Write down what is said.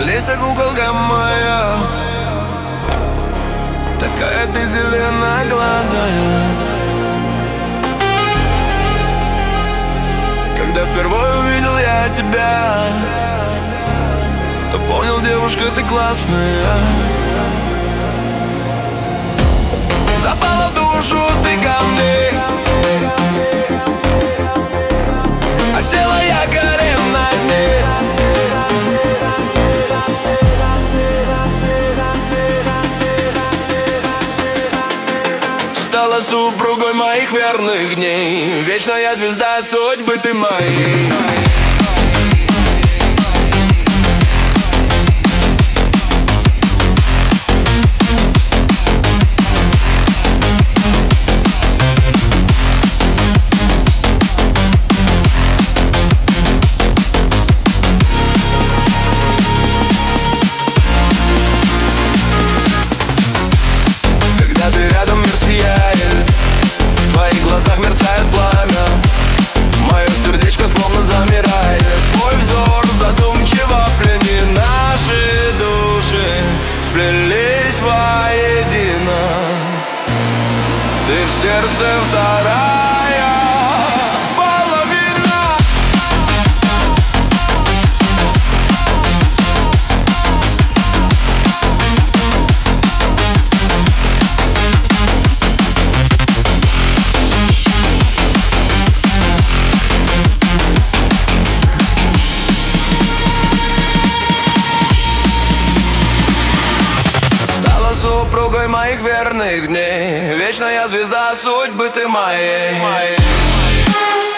Алиса, куколка моя, такая ты зеленоглазая. Когда впервые увидел я тебя, то понял, девушка, ты классная. Запала в душу ты ко мне, осела якорем на дне. Стала супругой моих верных дней, вечная звезда судьбы ты моей. Ты рядом, мир сияет, в твоих глазах мерцает пламя, мое сердечко словно замирает. Твой взор задумчиво пленит, наши души сплелись воедино. Ты в сердце вторая половина. Супругой моих верных дней, вечная звезда судьбы ты моей.